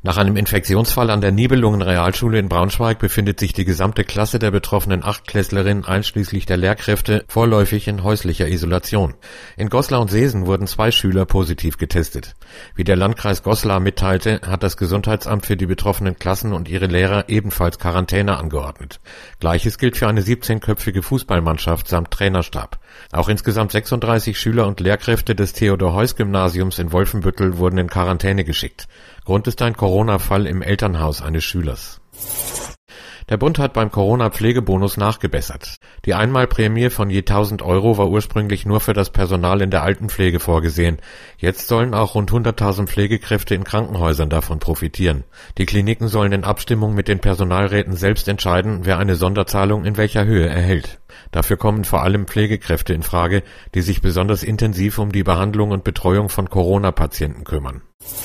Nach einem Infektionsfall an der Nibelungen-Realschule in Braunschweig befindet sich die gesamte Klasse der betroffenen Achtklässlerinnen einschließlich der Lehrkräfte vorläufig in häuslicher Isolation. In Goslar und Seesen wurden 2 Schüler positiv getestet. Wie der Landkreis Goslar mitteilte, hat das Gesundheitsamt für die betroffenen Klassen und ihre Lehrer ebenfalls Quarantäne angeordnet. Gleiches gilt für eine 17-köpfige Fußballmannschaft samt Trainerstab. Auch insgesamt 36 Schüler und Lehrkräfte des Theodor-Heuss-Gymnasiums in Wolfenbüttel wurden in Quarantäne geschickt. Grund ist ein Corona-Fall im Elternhaus eines Schülers. Der Bund hat beim Corona-Pflegebonus nachgebessert. Die Einmalprämie von je 1.000 € war ursprünglich nur für das Personal in der Altenpflege vorgesehen. Jetzt sollen auch rund 100.000 Pflegekräfte in Krankenhäusern davon profitieren. Die Kliniken sollen in Abstimmung mit den Personalräten selbst entscheiden, wer eine Sonderzahlung in welcher Höhe erhält. Dafür kommen vor allem Pflegekräfte in Frage, die sich besonders intensiv um die Behandlung und Betreuung von Corona-Patienten kümmern.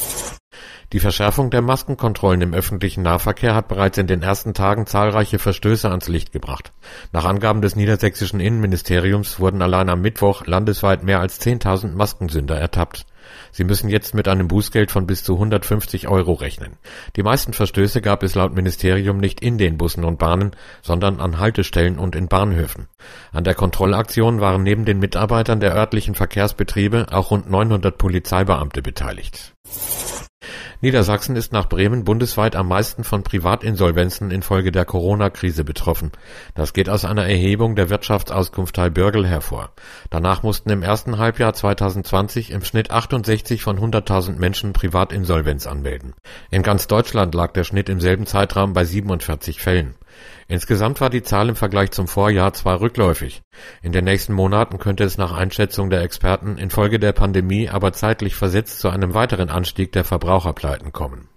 Die Verschärfung der Maskenkontrollen im öffentlichen Nahverkehr hat bereits in den ersten Tagen zahlreiche Verstöße ans Licht gebracht. Nach Angaben des niedersächsischen Innenministeriums wurden allein am Mittwoch landesweit mehr als 10.000 Maskensünder ertappt. Sie müssen jetzt mit einem Bußgeld von bis zu 150 € rechnen. Die meisten Verstöße gab es laut Ministerium nicht in den Bussen und Bahnen, sondern an Haltestellen und in Bahnhöfen. An der Kontrollaktion waren neben den Mitarbeitern der örtlichen Verkehrsbetriebe auch rund 900 Polizeibeamte beteiligt. Niedersachsen ist nach Bremen bundesweit am meisten von Privatinsolvenzen infolge der Corona-Krise betroffen. Das geht aus einer Erhebung der Wirtschaftsauskunft Bürgel hervor. Danach mussten im ersten Halbjahr 2020 im Schnitt 68 von 100.000 Menschen Privatinsolvenz anmelden. In ganz Deutschland lag der Schnitt im selben Zeitraum bei 47 Fällen. Insgesamt war die Zahl im Vergleich zum Vorjahr zwar rückläufig. In den nächsten Monaten könnte es nach Einschätzung der Experten infolge der Pandemie aber zeitlich versetzt zu einem weiteren Anstieg der Verbraucherpleiten kommen.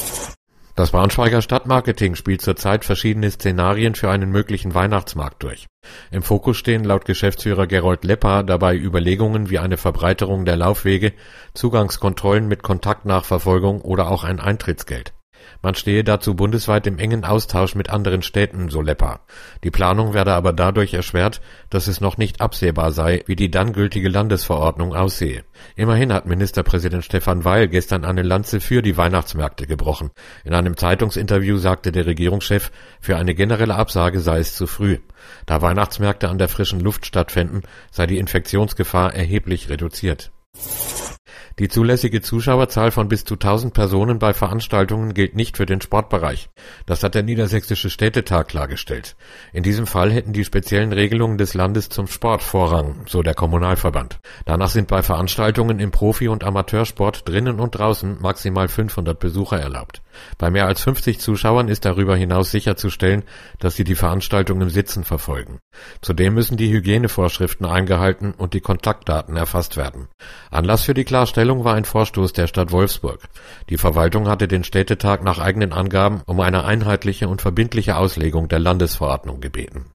Das Braunschweiger Stadtmarketing spielt zurzeit verschiedene Szenarien für einen möglichen Weihnachtsmarkt durch. Im Fokus stehen laut Geschäftsführer Gerold Lepper dabei Überlegungen wie eine Verbreiterung der Laufwege, Zugangskontrollen mit Kontaktnachverfolgung oder auch ein Eintrittsgeld. Man stehe dazu bundesweit im engen Austausch mit anderen Städten, so Lepper. Die Planung werde aber dadurch erschwert, dass es noch nicht absehbar sei, wie die dann gültige Landesverordnung aussehe. Immerhin hat Ministerpräsident Stefan Weil gestern eine Lanze für die Weihnachtsmärkte gebrochen. In einem Zeitungsinterview sagte der Regierungschef, für eine generelle Absage sei es zu früh. Da Weihnachtsmärkte an der frischen Luft stattfänden, sei die Infektionsgefahr erheblich reduziert. Die zulässige Zuschauerzahl von bis zu 1.000 Personen bei Veranstaltungen gilt nicht für den Sportbereich. Das hat der Niedersächsische Städtetag klargestellt. In diesem Fall hätten die speziellen Regelungen des Landes zum Sport Vorrang, so der Kommunalverband. Danach sind bei Veranstaltungen im Profi- und Amateursport drinnen und draußen maximal 500 Besucher erlaubt. Bei mehr als 50 Zuschauern ist darüber hinaus sicherzustellen, dass sie die Veranstaltung im Sitzen verfolgen. Zudem müssen die Hygienevorschriften eingehalten und die Kontaktdaten erfasst werden. Anlass für die Klarstellung war ein Vorstoß der Stadt Wolfsburg. Die Verwaltung hatte den Städtetag nach eigenen Angaben um eine einheitliche und verbindliche Auslegung der Landesverordnung gebeten.